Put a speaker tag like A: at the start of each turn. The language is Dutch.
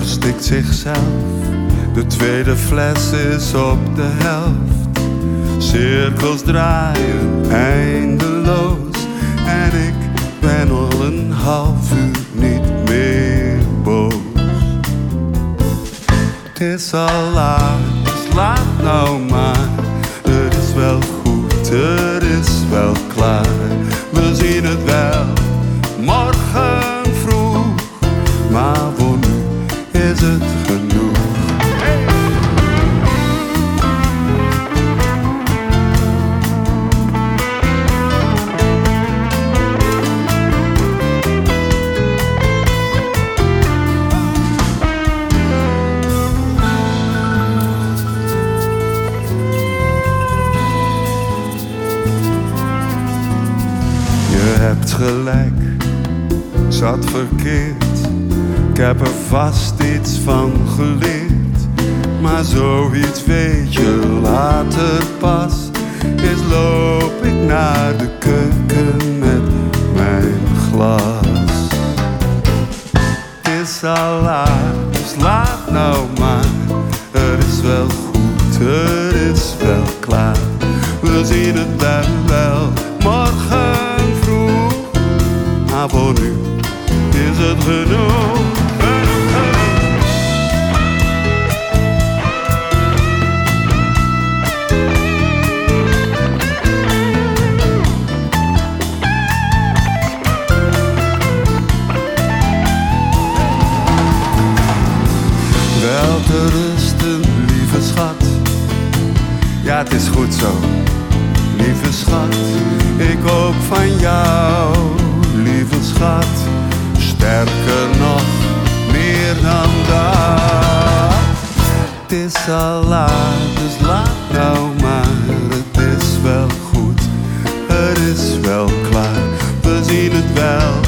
A: verstikt zichzelf. De tweede fles is op de helft. Cirkels draaien eindeloos. En ik ben al een half uur niet meer boos. Het is al laat, dus laat nou maar. Het is wel goed, het is wel klaar. We zien het wel, morgen vroeg. Maar voor nu is het genoeg. Je hebt gelijk, ik zat verkeerd. Ik heb er vast iets van geleerd. Maar zoiets weet je later pas. Eens loop ik naar de keuken met mijn glas. Het is al laat, dus laat nou maar. Het is wel goed, het is wel klaar. We zien het wel, morgen vroeg. Maar voor nu is het genoeg. Wel te rusten, lieve schat. Ja, het is goed zo, lieve schat. Ik ook van jou, lieve schat. Sterker nog, meer dan dat. Het is al laat, dus laat nou maar. Het is wel goed, het is wel klaar. We zien het wel,